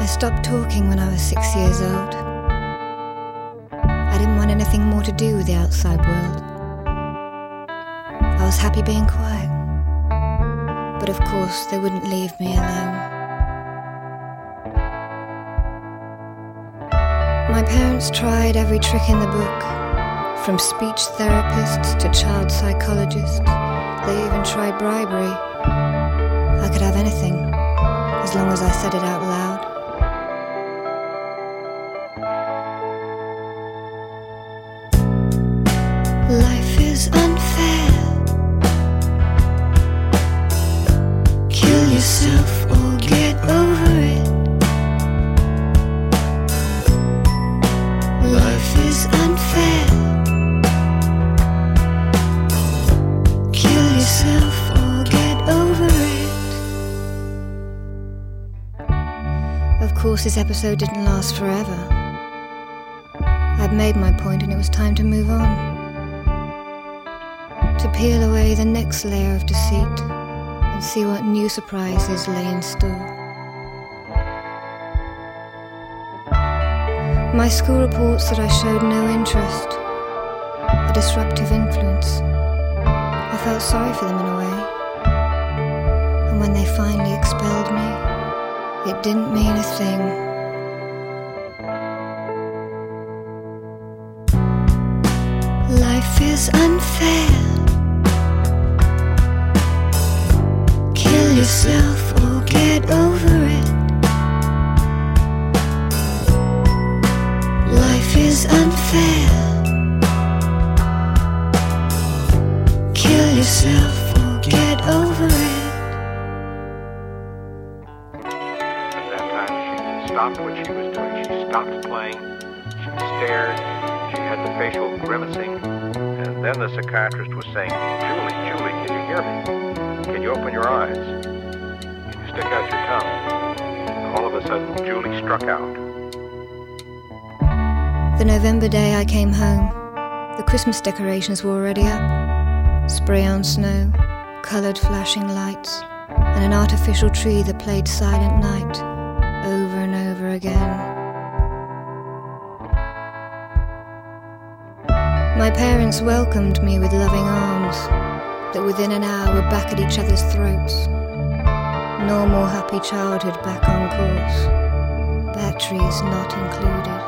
stopped talking when I was 6 years old. I didn't want anything more to do with the outside world. I was happy being quiet, but of course they wouldn't leave me alone. My parents tried every trick in the book, from speech therapists to child psychologists. They even tried bribery. I could have anything, as long as I said it out loud. Life is unfair. Kill yourself or get over it. Life is unfair. Kill yourself or get over it. Of course, this episode didn't last forever. I'd made my point and it was time to move on. To peel away the next layer of deceit and see what new surprises lay in store. My school reports that I showed no interest, a disruptive influence. I felt sorry for them in a way. And when they finally expelled me, it didn't mean a thing. Life is unfair. Kill yourself or get over it. Life is unfair. Kill yourself or get over it. At that time she stopped what she was doing. She stopped playing. She stared. She had the facial grimacing. And then the psychiatrist was saying, Julie, can you hear me? Can you open your eyes? Can you stick out your tongue? And all of a sudden, Julie struck out. The November day I came home, the Christmas decorations were already up. Spray on snow, coloured flashing lights, and an artificial tree that played Silent Night over and over again. My parents welcomed me with loving arms that within an hour were back at each other's throats. Normal happy childhood back on course. Batteries not included.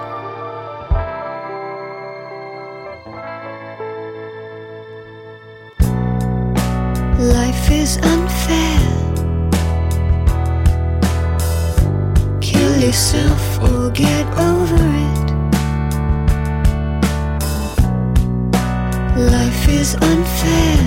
Life is unfair. Kill yourself or get over it. Life is unfair.